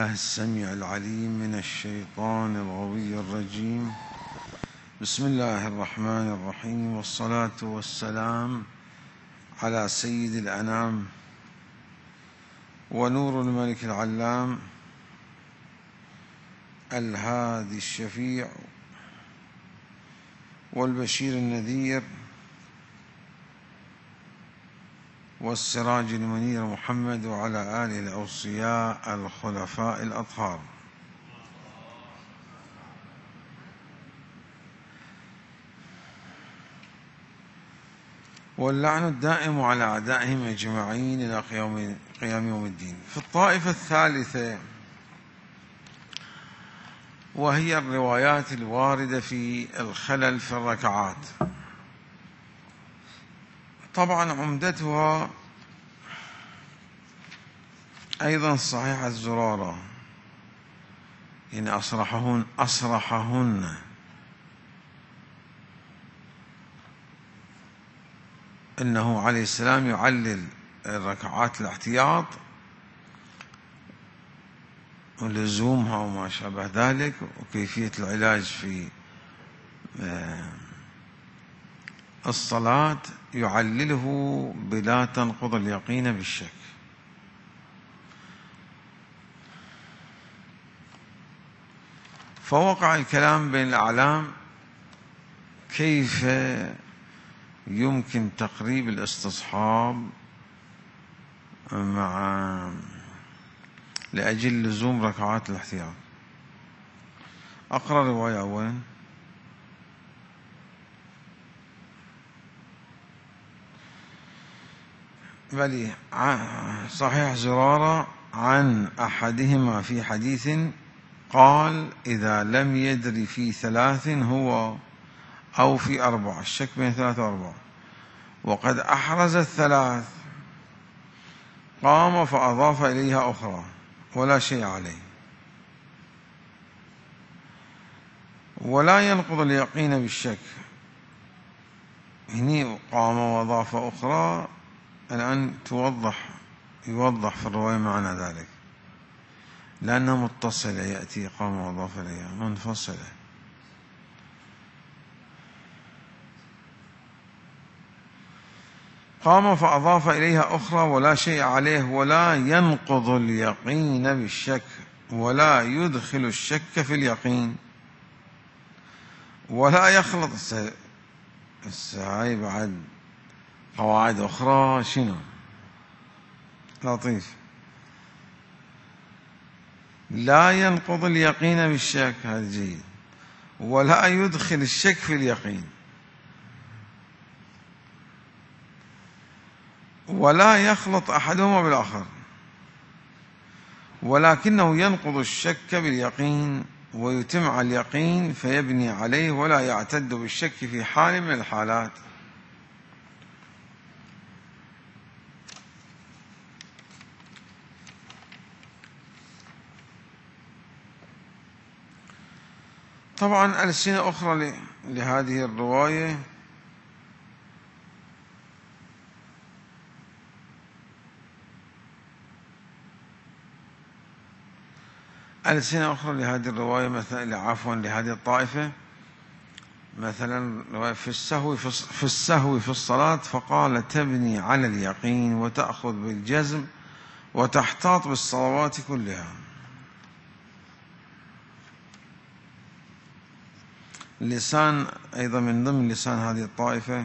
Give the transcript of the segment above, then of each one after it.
السميع العليم من الشيطان الغوي الرجيم. بسم الله الرحمن الرحيم، والصلاة والسلام على سيد الأنام ونور الملك العلام الهادي الشفيع والبشير النذير والسراج المنير محمد وعلى آله الأوصياء الخلفاء الأطهار. واللعن الدائم على أعدائهم أجمعين إلى قيام يوم الدين. في الطائفة الثالثة، وهي الروايات الواردة في الخلل في الركعات. طبعا عمدتها أيضا صحيح الزرارة، يعني أصرحهن أنه عليه السلام يعلل الركعات الاحتياط ولزومها وما شابه ذلك، وكيفية العلاج في الصلاة يعلله بلا تنقض اليقين بالشك. فوقع الكلام بين الأعلام كيف يمكن تقريب الاستصحاب لأجل لزوم ركعات الاحتياط. أقرأ رواية أولا. بلي صحيح زرارة عن أحدهما في حديث قال: إذا لم يدر في 3 هو أو في 4، الشك بين 3 و4، وقد أحرز 3 قام فأضاف إليها أخرى ولا شيء عليه، ولا ينقض اليقين بالشك. هني قام وأضاف أخرى، الآن يوضح في الرواية معنى ذلك، لأنها متصلة، يأتي قام وأضاف إليها منفصلة. قام فأضاف إليها أخرى ولا شيء عليه، ولا ينقض اليقين بالشك، ولا يدخل الشك في اليقين، ولا يخلط. هاي بعد قواعد أخرى شنو لطيف. لا ينقض اليقين بالشك، هذا جيد، ولا يدخل الشك في اليقين، ولا يخلط أحدهما بالآخر، ولكنه ينقض الشك باليقين ويتم على اليقين فيبني عليه، ولا يعتد بالشك في حال من الحالات. طبعا ألسنة أخرى لهذه الرواية. ألسنة أخرى لهذه الرواية، مثلا لهذه الطائفة، مثلا في السهو في الصلاة، فقال: تبني على اليقين وتأخذ بالجزم وتحتاط بالصلوات كلها. لسان أيضا من ضمن لسان هذه الطائفة: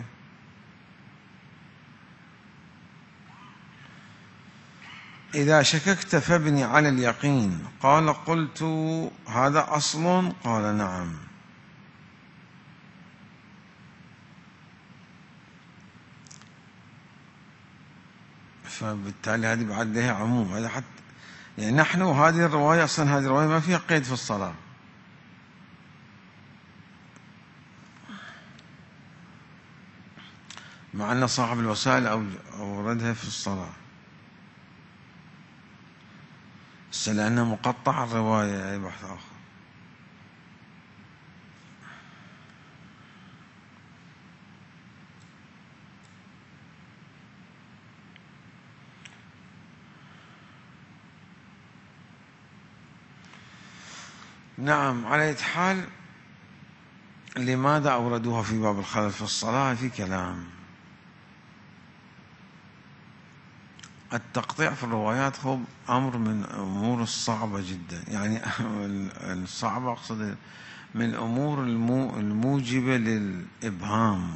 إذا شككت فابني على اليقين. قال: قلت: هذا أصل؟ قال: نعم. فبالتالي هذه بعد لها عموم. هذا حتى يعني نحن هذه الرواية أصلا، هذه الرواية ما فيها قيد في الصلاة، مع أن صاحب الوسائل أوردها في الصلاة، لأنها مقطع الرواية، أي بحث آخر. نعم، على أي حال لماذا أوردوها في باب الخلل في الصلاة؟ في كلام. التقطيع في الروايات هو أمر من الأمور الصعبة جدا، يعني الصعبة أقصد من الأمور الموجبة للإبهام.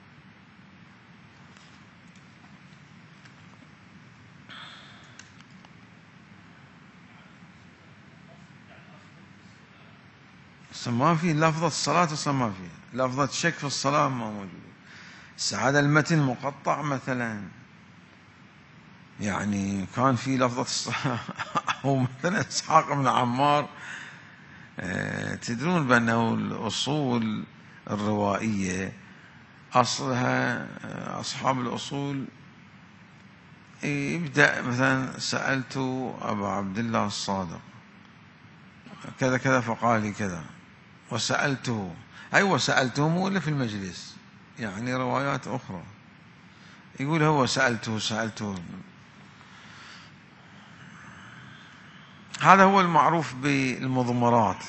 ما في لفظة الصلاة، أصلا ما في لفظة شك في الصلاة، ما موجودة. هذا المتن مقطع مثلا، يعني كان في لفظة الصلاة أو مثلا إسحاق بن عمار. تدرون بأنه الأصول الروائية أصلها أصحاب الأصول يبدأ مثلا سألت أبا عبد الله الصادق كذا كذا فقال لي كذا، وسألته، أيوة سألته مو إلا في المجلس، يعني روايات أخرى يقول هو سألته. هذا هو المعروف بالمضمرات.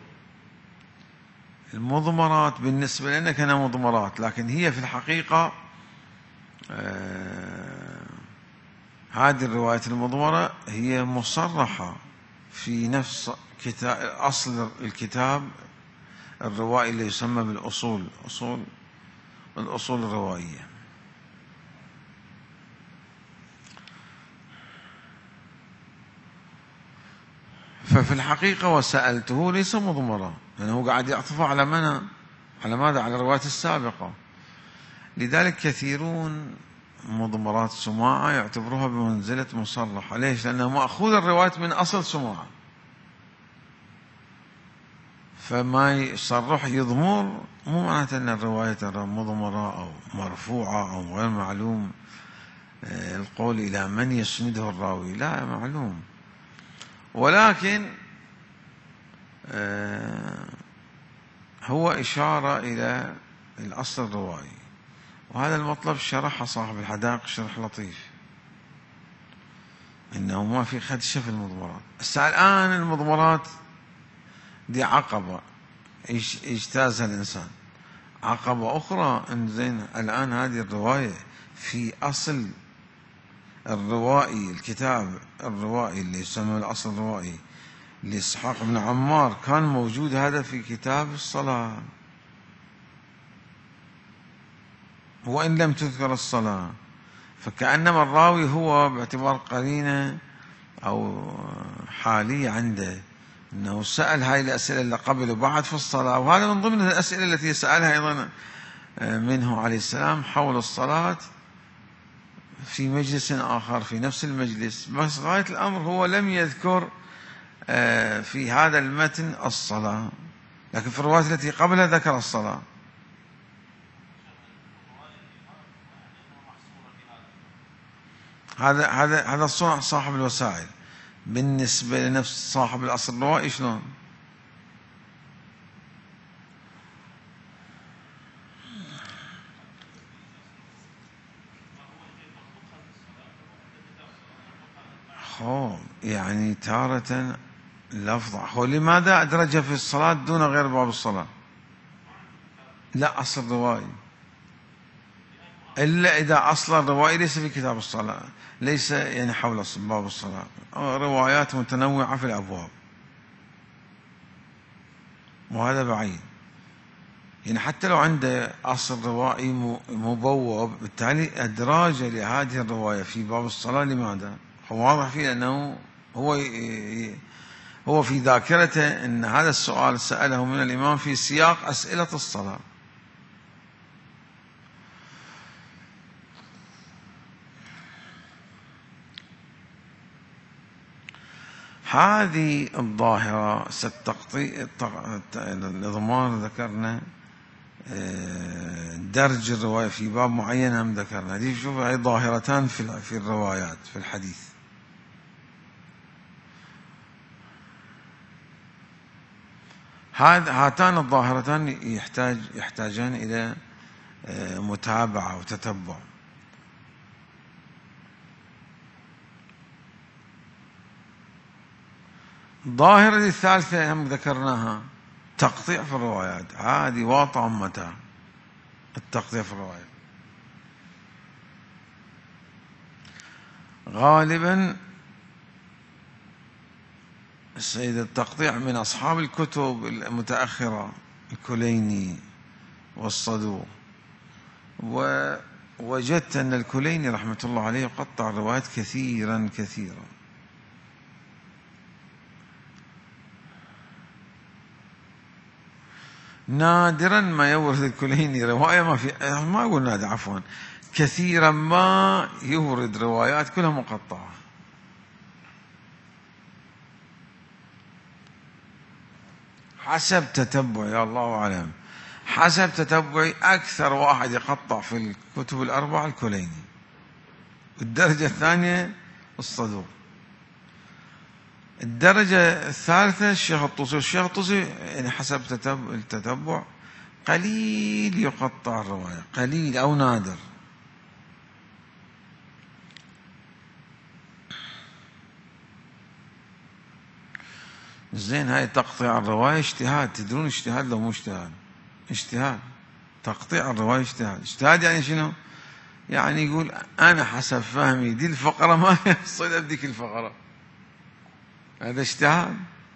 المضمرات بالنسبة لنا كانها مضمرات، لكن هي في الحقيقة هذه الرواية المضمرة هي مصرحة في نفس أصل الكتاب الروائي اللي يسمى بالأصول، الأصول الروائية. ففي الحقيقة وسألته ليس مضمرا، لأنه قاعد يعطف على على ماذا؟ على الرواية السابقة. لذلك كثيرون مضمرات سماعة يعتبروها بمنزلة مصرحة. ليش؟ لأنه مأخوذ الرواية من أصل سماعة، فما يصرح يضمر مو معناته أن الرواية مضمرة أو مرفوعة أو غير معلوم القول إلى من يسنده الراوي، لا معلوم، ولكن هو إشارة إلى الأصل الروائي. وهذا المطلب شرح صاحب الحدائق شرح لطيف، إنه ما في خدشة في المضمرات. الآن المضمرات دي عقبة اجتازها الإنسان، عقبة أخرى إن زين الآن هذه الرواية في أصل الروائي، الكتاب الروائي اللي يسمى الأصل الروائي لإسحاق بن عمار، كان موجود هذا في كتاب الصلاة وإن لم تذكر الصلاة، فكأنما الراوي هو باعتبار قرينة أو حالية عنده أنه سأل هاي الأسئلة اللي قبل وبعد في الصلاة. وهذا من ضمن الأسئلة التي سألها أيضا منه عليه السلام حول الصلاة في مجلس آخر في نفس المجلس، بس غاية الأمر هو لم يذكر في هذا المتن الصلاة، لكن في الرواية التي قبلها ذكر الصلاة. هذا صنع صاحب الوسائل. بالنسبة لنفس صاحب الأصل الروائي شلون؟ يعني تارة لفظ هو لماذا أدرج في الصلاة دون غير باب الصلاة؟ لا، أصل روائي، إلا إذا أصل الروائي ليس في كتاب الصلاة، ليس يعني حول باب الصلاة، روايات متنوعة في الأبواب، وهذا بعيد. يعني حتى لو عنده أصل روائي مبوب، بالتالي أدراج لهذه الرواية في باب الصلاة لماذا؟ هو واضح فيه أنه هو في ذاكرته أن هذا السؤال سأله من الإمام في سياق أسئلة الصلاة. هذه الظاهرة الإضمار ذكرنا، درج الرواية في باب معين هم ذكرنا. دي شوف هي ظاهرتان في الروايات في الحديث. هاتان الظاهرتان يحتاجان إلى متابعة وتتبع. ظاهرة الثالثة هم ذكرناها، تقطيع في الروايات، عادي واطع أمتها التقطيع في الروايات. غالبا السيد التقطيع من أصحاب الكتب المتأخرة، الكليني والصدوق، ووجدت أن الكليني رحمة الله عليه يقطع الروايات كثيرا كثيرا. نادرا ما يورد الكليني رواية ما أقول نادر، عفوا، كثيرا ما يورد روايات كلها مقطعة. حسب تتبعي، الله أعلم، حسب تتبعي أكثر واحد يقطع في الكتب الأربعة الكليني، الدرجة الثانية الصدوق، الدرجة الثالثة الشيخ الطوسي. الشيخ الطوسي يعني حسب التتبع قليل يقطع الرواية، قليل أو نادر. زين، هاي تقطيع الرواية اجتهاد، تدرون اجتهاد لو مو اجتهاد؟ اجتهاد، تقطيع الرواية اجتهاد. اجتهاد يعني شنو؟ يعني يقول أنا حسب فهمي دي الفقرة ما يصل بذيك الفقرة، هذا اجتهاد.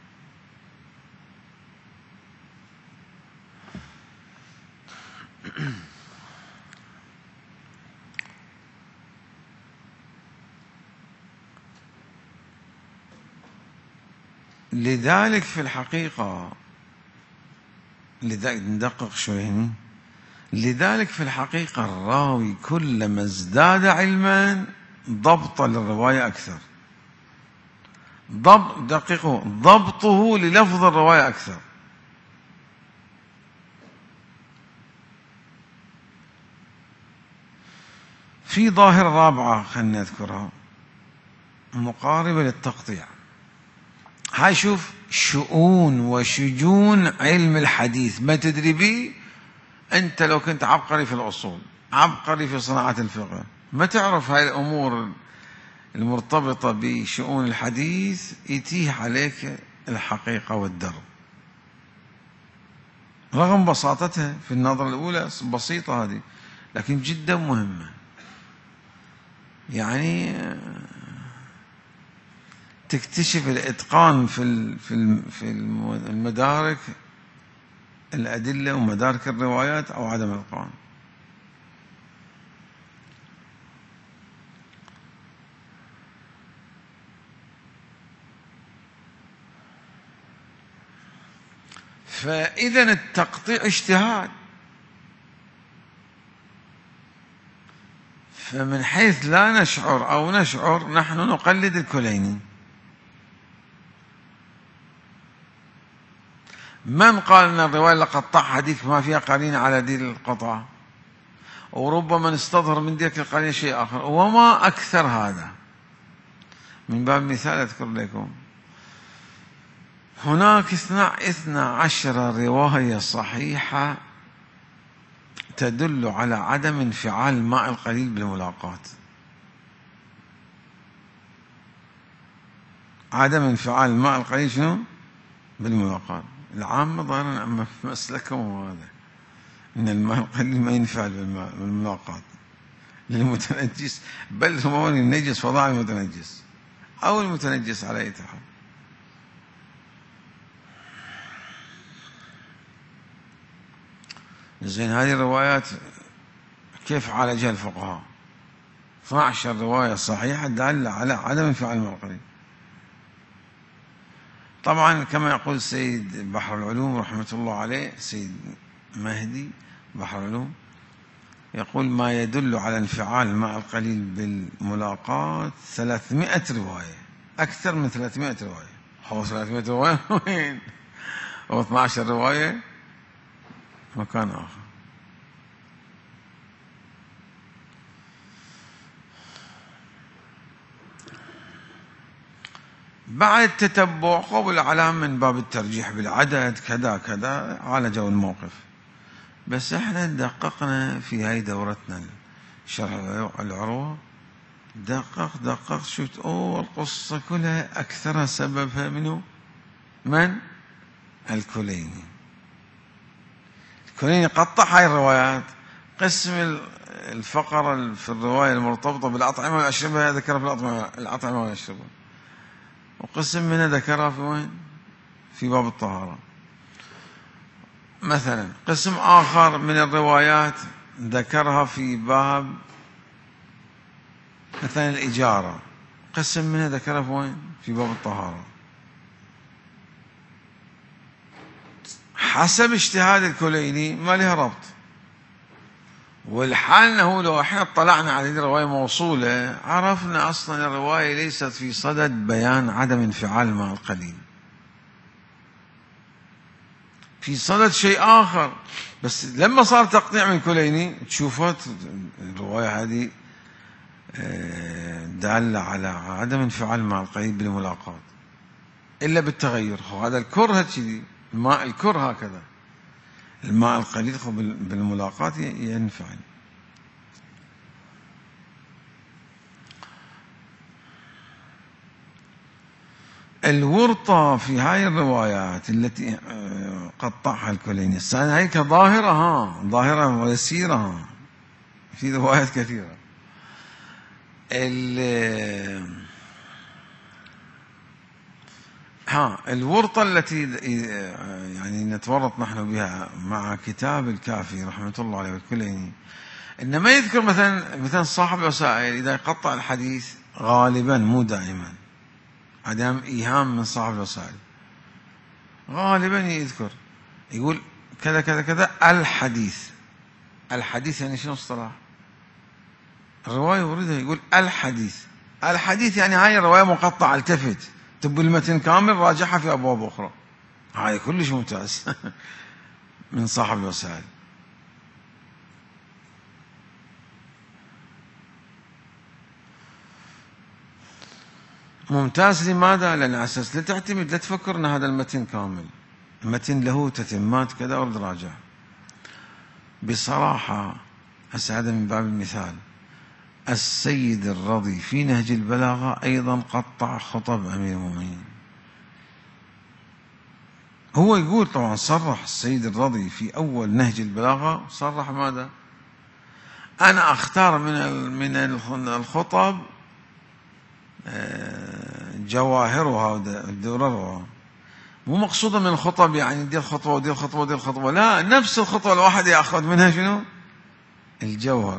لذلك في الحقيقة، لذلك ندقق شوي هنا، لذلك في الحقيقة الراوي كلما ازداد علما ضبط للرواية أكثر، دققوا، ضبطه للفظ الرواية أكثر. في ظاهرة رابعة خلنا نذكرها مقاربة للتقطيع. هاي شوف شؤون وشجون علم الحديث ما تدري به أنت لو كنت عبقري في الأصول، عبقري في صناعة الفقه، ما تعرف هاي الأمور المرتبطة بشؤون الحديث، يتيه عليك الحقيقة والدرب رغم بساطتها في النظرة الأولى، بسيطة هذه لكن جدا مهمة. يعني تكتشف الإتقان في المدارك الأدلة ومدارك الروايات أو عدم الإتقان. فإذا التقطيع اجتهاد، فمن حيث لا نشعر أو نشعر نحن نقلد الكليني. من قال أن الرواية اللي قطعها حديث ما فيها قرينة على دين القطع، وربما نستظهر من ذلك القرينة شيء آخر، وما أكثر هذا. من باب مثال أذكر لكم، هناك 12 رواية صحيحة تدل على عدم انفعال الماء القليل بالملاقات. عدم انفعال الماء القليل شنو؟ بالملاقات. العامة ظاهرا مسلكهم هذا، إن الماء القليل ما ينفعل بالملاقات للمتنجس، بل هو النجس فضاع المتنجس أو المتنجس على أي حال. زين، هذه الروايات كيف عالجها الفقهاء؟ 12 رواية صحيحة دالة على عدم انفعال الماء القليل. طبعا كما يقول سيد بحر العلوم رحمة الله عليه، سيد مهدي بحر العلوم، يقول ما يدل على انفعال الماء القليل بالملاقات 300 رواية، أكثر من 300 رواية. هو 300 رواية وين؟ هو 12 رواية مكان آخر. بعد تتبع قبل علام من باب الترجيح بالعدد كذا كذا عالجوا الموقف. بس احنا دققنا في هاي دورتنا شرح العروة، دقق شفت القصة كلها أكثرها سببها منه من؟ الكليني. الكليني قطع هاي الروايات، قسم الفقرة في الرواية المرتبطة بالأطعمة والأشربة ذكرها في الأطعمة والأشربة، وقسم منها ذكرها في وين؟ في باب الطهارة. مثلا قسم آخر من الروايات ذكرها في باب مثلا الإجارة، قسم منها ذكرها في وين؟ في باب الطهارة، حسب اجتهاد الكليني، ما لها ربط. والحال أنه لو احنا اطلعنا على هذه الرواية موصولة عرفنا أصلا الرواية ليست في صدد بيان عدم انفعال مع القليل، في صدد شيء آخر. بس لما صار تقطيع من الكليني تشوفت الرواية هذه دالة على عدم انفعال مع القليل بالملاقات إلا بالتغير. هذا الكره كذي، الماء الكر هكذا، الماء القليل بالملاقات ينفعل. الورطة في هاي الروايات التي قطعها الكليني هيك ظاهرة، ظاهرة ويسيرة، في روايات كثيرة. الورطة التي يعني نتورط نحن بها مع كتاب الكافي رحمة الله عليه الكليني، إن ما يذكر مثلا صاحب الوسائل إذا يقطع الحديث غالبا، مو دائما، عدم إيهام من صاحب الوسائل، غالبا يذكر يقول كذا كذا كذا الحديث. الحديث يعني شنو اصطلاح الرواية وردها؟ يقول الحديث يعني هاي الرواية مقطعة، التفت تبي المتن كامل راجعها في أبواب أخرى. هاي كلش ممتاز من صاحب الوسائل. ممتاز لماذا؟ لأن أساس لا تعتمد، لا تفكر أن هذا المتن كامل، المتن له تتمات كذا ورد راجع. بصراحة هذا من باب المثال، السيد الرضي في نهج البلاغة أيضا قطع خطب أمير المؤمنين. هو يقول طبعا، صرح السيد الرضي في أول نهج البلاغة، صرح ماذا؟ أنا أختار من الخطب جواهرها ودررها. مو مقصودا من الخطب يعني دي الخطوة ودي الخطوة ودي الخطوة، لا، نفس الخطوة الواحد يأخذ منها شنو؟ الجوهر.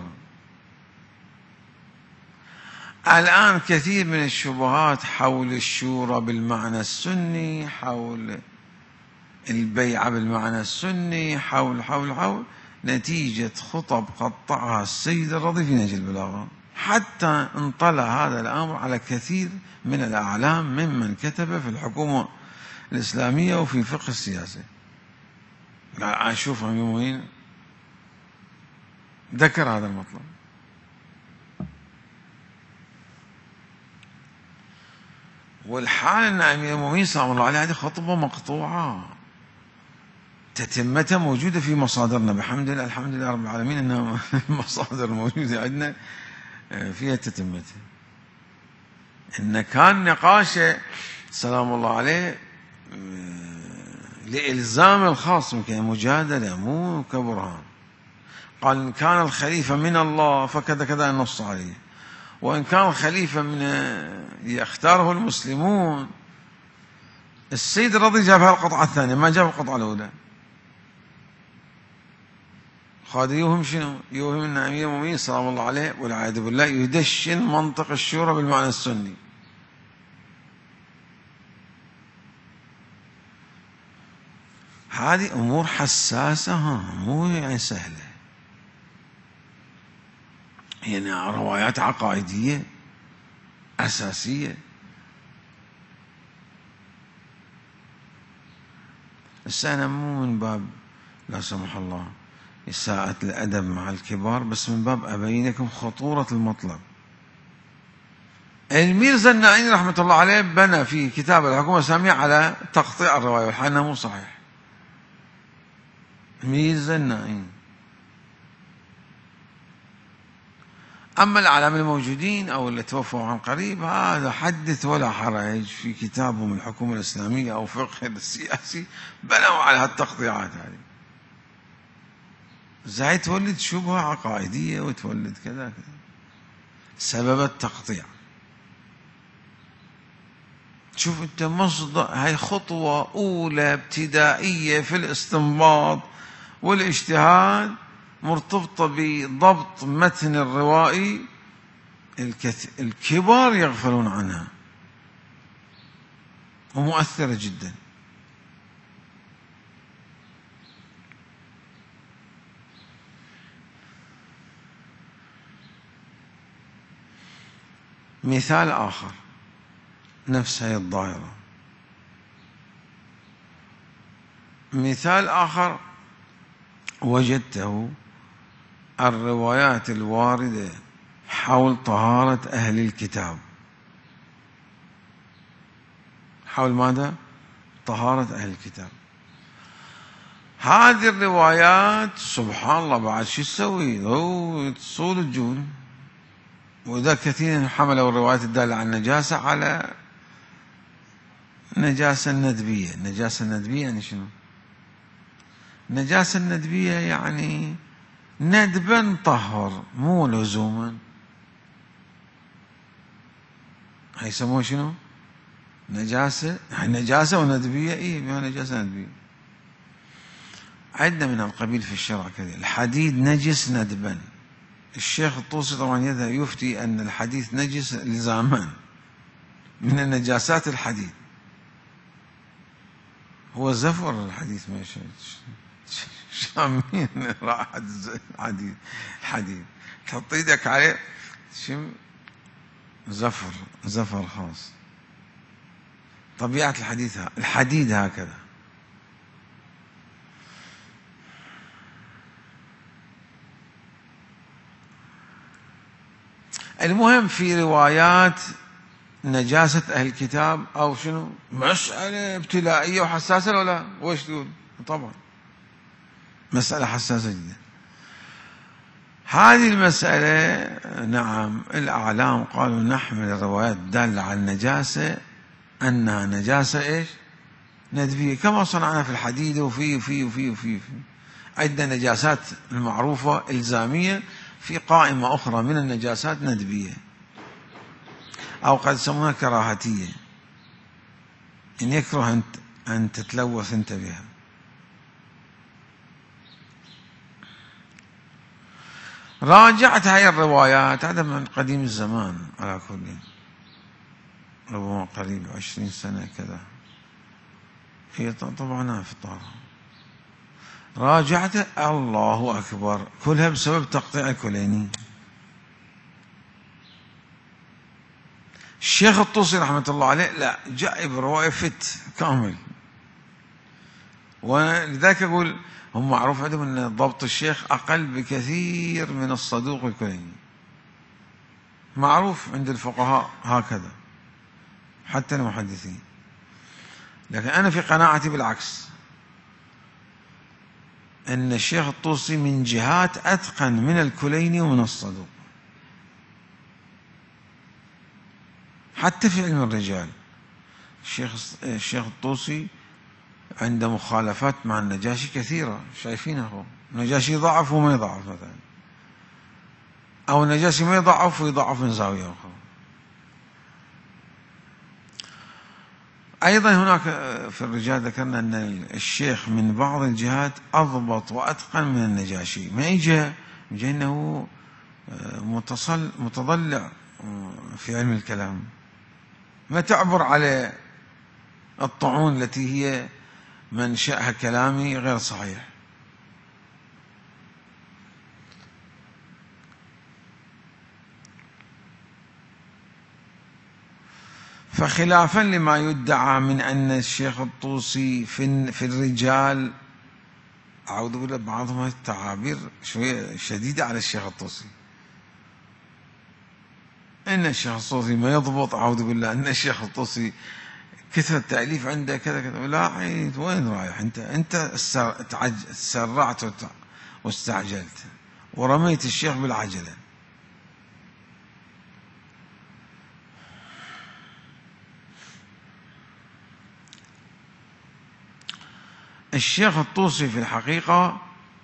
الآن كثير من الشبهات حول الشورى بالمعنى السني، حول البيعة بالمعنى السني، حول نتيجة خطب قطعها السيد الرضي في نهج البلاغة، حتى انطلع هذا الأمر على كثير من الأعلام ممن كتب في الحكومة الإسلامية وفي الفقه السياسي. أشوف أمير المؤمنين ذكر هذا المطلب. والحال أن أمير المؤمنين سلام الله عليه هذه خطبة مقطوعة، تتمتها موجودة في مصادرنا بحمد الله، الحمد لله رب العالمين أنها المصادر موجودة عندنا فيها تتمتها. إن كان نقاشه سلام الله عليه لإلزام الخاص، يمكن مجادلة مو كبرهان. قال إن كان الخليفة من الله فكذا كذا النص عليه، وإن كان الخليفة من يختاره المسلمون. السيد الرضي جابها القطعة الثانية، ما جاب القطعة الأولى. هذا يوهم شنو؟ يوهم أن أمير المؤمنين سلام الله عليه والعياذ بالله يدشن منطق الشورى بالمعنى السني. هذه أمور حساسة، مو يعني سهلة، يعني روايات عقائدية أساسية. السنة مو من باب لا سمح الله إساءة الأدب مع الكبار، بس من باب أبين لكم خطورة المطلب. الميرزا النائين رحمة الله عليه بنى في كتاب الحكومة الإسلامية على تقطيع الرواية، والحال مو صحيح. ميرزا النائين أما الأعلام الموجودين أو اللي توفوا عن قريب هذا حدث ولا حرج، في كتابهم الحكومة الإسلامية أو فقه السياسي بنوا على هالتقطيعات هذه، زي تولد شبهة عقائدية وتولد كذا كذا سبب التقطيع. شوف أنت مصدر، هاي خطوة أولى ابتدائية في الاستنباط والاجتهاد مرتبطة بضبط متن الروائي، الكبار يغفلون عنها ومؤثرة جدا. مثال آخر نفس هذه الظاهرة، مثال آخر وجدته الروايات الواردة حول طهارة أهل الكتاب. حول ماذا؟ طهارة أهل الكتاب. هذه الروايات سبحان الله بعد شو تسوي؟ تصول الجون. وإذا كثير حملوا الروايات الدالة على النجاسة على نجاسة الندبية. النجاسة الندبية يعني شنو؟ النجاسة الندبية يعني ندبا طهر مو لزوما. هيسموه شنو؟ نجاسة. نجاسة وندبية. إيه بها نجاسة ندبية. عندنا من القبيل في الشرع كذا. الحديد نجس ندبا. الشيخ الطوسي طبعا يذهب يفتي أن الحديث نجس لزاما من النجاسات الحديد. هو زفر الحديث ما شامين راحت الحديد تحط ايدك عليه شم زفر خاص. طبيعة الحديد هكذا. المهم في روايات نجاسة أهل الكتاب أو شنو مسألة ابتلائية وحساسة ولا وش تقول؟ طبعا مسألة حساسة جدا. هذه المسألة نعم الأعلام قالوا نحمل الروايات الدالة على النجاسة أنها نجاسة إيش؟ ندبية، كما صنعنا في الحديد وفي عندنا نجاسات المعروفة إلزامية، في قائمة أخرى من النجاسات ندبية أو قد يسمونها كراهتية، إن يكره أن تتلوث أنت بها. راجعت هاي الروايات، هذا من قديم الزمان على كل، ربما قريب 20 سنة كذا، هي طبعا في الطارة. راجعت الله أكبر كلها بسبب تقطيع الكليني. الشيخ الطوسي رحمة الله عليه لا جايب رواية فت كامل، ولذلك أقول هم معروف عندهم أن ضبط الشيخ أقل بكثير من الصدوق الكليني، معروف عند الفقهاء هكذا حتى المحدثين. لكن أنا في قناعتي بالعكس، أن الشيخ الطوسي من جهات أتقن من الكليني ومن الصدوق، حتى في علم الرجال. الشيخ الطوسي عنده مخالفات مع النجاشي كثيرة، شايفينها هو. النجاشي يضعف وما يضعف مثلا، أو النجاشي ما يضعف ويضعف من زاوية أخرى. أيضا هناك في الرجال ذكرنا أن الشيخ من بعض الجهات أضبط وأتقن من النجاشي. ما يجي أنه متضلع في علم الكلام، ما تعبر على الطعون التي هي منشأها كلامي غير صحيح. فخلافا لما يدعى من أن الشيخ الطوسي في الرجال، أعوذ بالله، بعضهم التعابير شوية شديدة على الشيخ الطوسي، إن الشيخ الطوسي ما يضبط، أعوذ بالله، إن الشيخ الطوسي كثرة التأليف عنده كذا كذا. لا عيد، وين رايح أنت سرعت واستعجلت ورميت الشيخ بالعجلة. الشيخ الطوسي في الحقيقة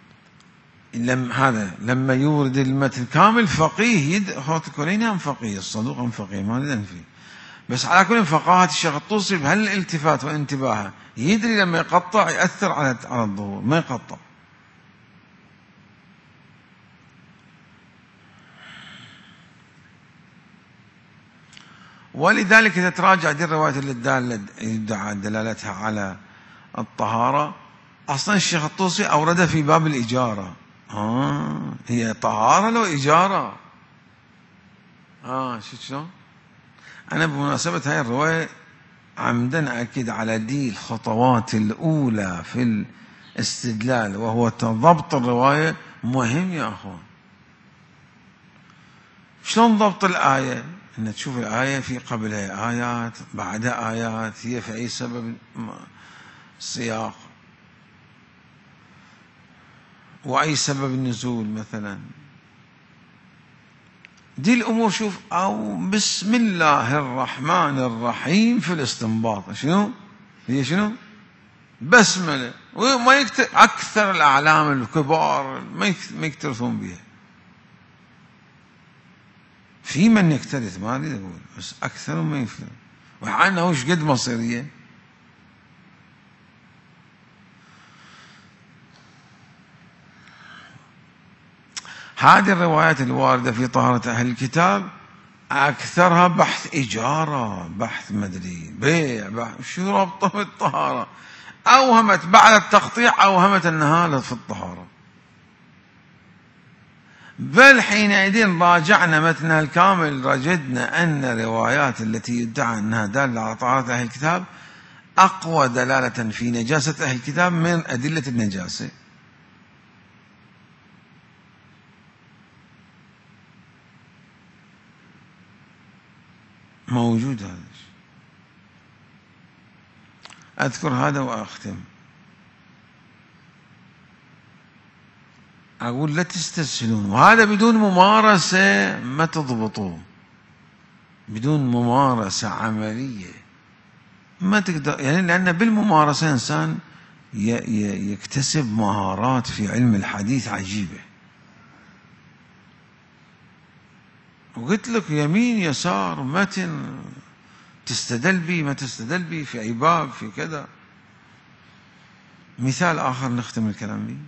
لما يورد المتن كامل فقيه أخوات الكلين فقيه الصدوق فقيه ما ندري فيه، بس على كل فقاهة الشيخ الطوسي بهالالتفات وانتباهه يدري لما يقطع يأثر على الظهور ما يقطع. ولذلك إذا تراجع دي الروايات اللي يدعى دلالتها على الطهارة أصلا الشيخ الطوسي أوردها في باب الإجارة. هي طهارة لو إجارة. شلون؟ أنا بمناسبة هاي الرواية عمدا أكد على دي الخطوات الأولى في الاستدلال، وهو ضبط الرواية مهم يا أخوان. شلون ضبط الآية؟ أن تشوف الآية في قبلها آيات بعدها آيات، هي في أي سبب السياق وأي سبب النزول مثلا. دي الأمور شوف، أو بسم الله الرحمن الرحيم في الاستنباط شنو؟ هي شنو؟ بسملة، وما يكتر أكثر الأعلام الكبار ما يكترثون بها. في من يكترث ما أريد أقول، بس أكثر ما يكترث، وحنا وش قد مصيرية. هذه الروايات الواردة في طهارة أهل الكتاب أكثرها بحث إجارة، بحث مدري بيع، شو ربطه بالطهارة؟ أوهمت بعد التقطيع أوهمت أنها في الطهارة. بل حينئذ راجعنا متنها الكامل وجدنا أن الروايات التي يدعى أنها دالة على طهارة أهل الكتاب أقوى دلالة في نجاسة أهل الكتاب من أدلة النجاسة. موجود هذا. أذكر هذا وأختم. أقول لا تستسهلون، وهذا بدون ممارسة ما تضبطوه، بدون ممارسة عملية ما تقدر، يعني لأن بالممارسة إنسان يكتسب مهارات في علم الحديث عجيبة. وقلت لك يمين يسار متن تستدل به ما تستدل به في أي باب في كذا. مثال آخر نختم الكلام به،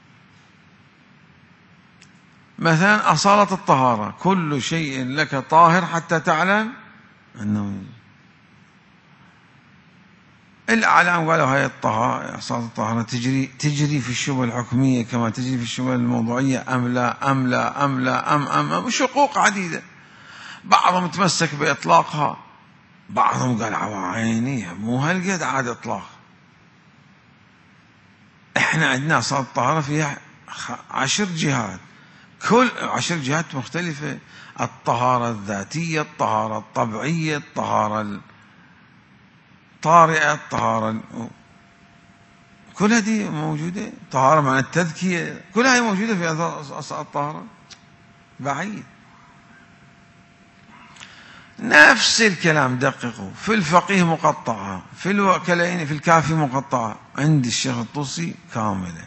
مثلا أصالة الطهارة، كل شيء لك طاهر حتى تعلم أنه الأعلام قالوا هاي الطهارة أصالة الطهارة تجري في الشبهة الحكمية كما تجري في الشبهة الموضوعية أم لا شقوق عديدة. بعضهم تمسك بإطلاقها، بعضهم قال عيني مو هالقد عاد إطلاق. إحنا عندنا أصالة الطهارة فيها 10 جهات، كل 10 جهات مختلفة: الطهارة الذاتية، الطهارة الطبيعية، الطهارة الطارئة، الطهارة كل هذه موجودة. طهارة مع التذكية كلها هي موجودة في أصل الطهارة. بعيد. نفس الكلام دققوا في الفقيه مقطعة، في الوكلين في الكافي مقطعة، عند الشيخ الطوسي كاملة.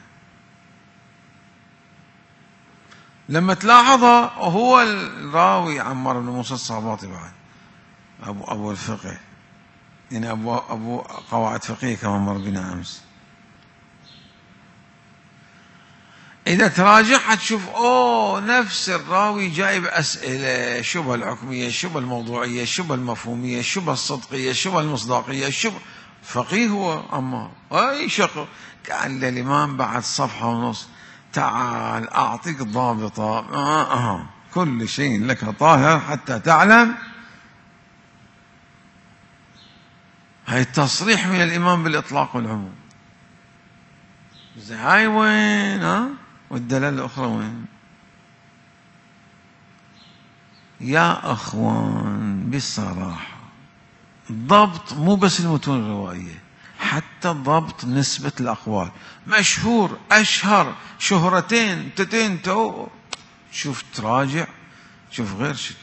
لما تلاحظها هو الراوي عمار بن موسى الصاباطي بعد أبو الفقه، يعني أبو قواعد فقهية كما مر بنا أمس. إذا تراجع حتشوف نفس الراوي جايب أسئلة: الشبهة الحكمية، الشبهة الموضوعية، الشبهة المفهومية، الشبهة الصدقية، الشبهة المصداقية، فقيه هو عمار. أي شق قال للإمام بعد صفحة ونص: تعال أعطيك ضابطة كل شيء لك طاهر حتى تعلم. هاي التصريح من الإمام بالإطلاق والعموم. هاي وين؟ والدلالة الأخرى وين؟ يا أخوان بالصراحة ضبط مو بس المتون الروائية، حتى ضبط نسبة الأقوال. مشهور أشهر شهرتين تتين شوف تراجع شوف غير شكل.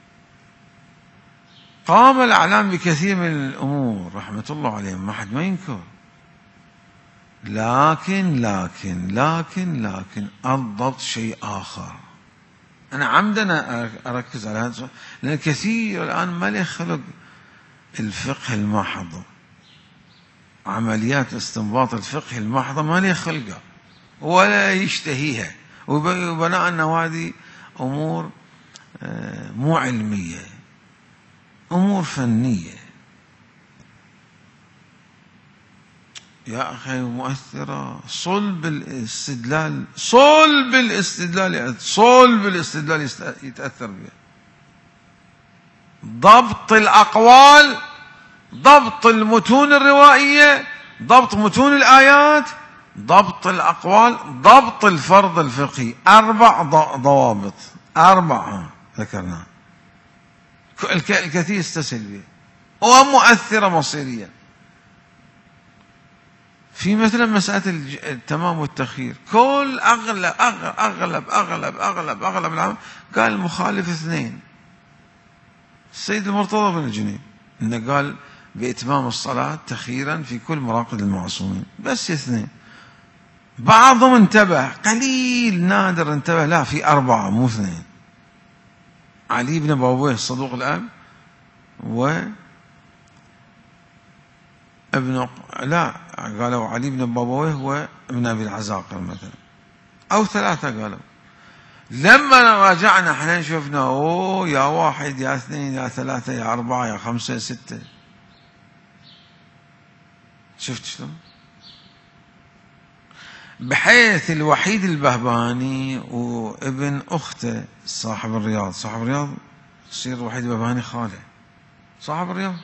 قام الأعلام بكثير من الأمور رحمة الله عليهم، ما حد ما ينكر، لكن الضبط شيء آخر. أنا عمدا أركز على هذا السؤال، لأن كثير الآن ما له خلق الفقه المحض، عمليات استنباط الفقه المحض ما له خلقه ولا يشتهيها، وبناء أنه هذه أمور مو علمية، أمور فنية. يا أخي مؤثرة، صلب الاستدلال يتأثر بها. ضبط الأقوال، ضبط المتون الروائية، ضبط متون الآيات، ضبط الأقوال، ضبط الفرض الفقهي. 4 ضوابط، 4 ذكرنا. الكثير يستسهل بها ومؤثرة مصيريا. في مثلا مسألة التمام والتخيير، كل أغلب العلماء قال المخالف 2. السيد المرتضى بن الجنيد إنه قال بإتمام الصلاة تخييرا في كل مراقد المعصومين، بس 2. بعضهم انتبه، قليل نادر انتبه، لا في 4 مو 2. علي بن بابويه الصدوق الأب، قالوا علي بن بابويه وابن أبي العزاقر مثلا، أو 3 قالوا. لما راجعنا احنا شفنا يا 1 يا 2 يا 3 يا 4 يا 5 يا 6. شفت شلون؟ بحيث الوحيد البهباني وابن أخته صاحب الرياض يصير وحيد البهباني خاله صاحب الرياض.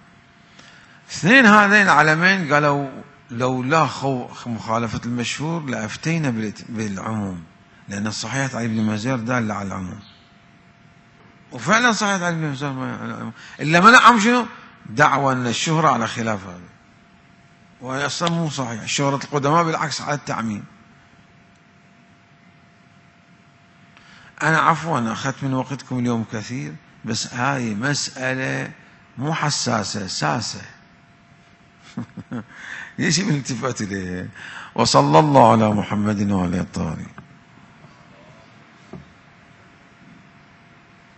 2 هذين العلمين قالوا لولا مخالفة المشهور لأفتينا بالعموم، لأن الصحيحة علي بن مزير دالة على العموم، وفعلا صحيحة علي بن مزير على العموم، إلا منعهم شنو؟ دعوى أن الشهرة على خلاف هذا، وهي أصلا مو صحيح. شهرة القدماء بالعكس على التعميم. أنا عفوا أخذت من وقتكم اليوم كثير، بس هاي مسألة مو حساسة، ساسة. يجب الالتفات إليه. وصلى الله على محمد وعلى آله الطاهرين.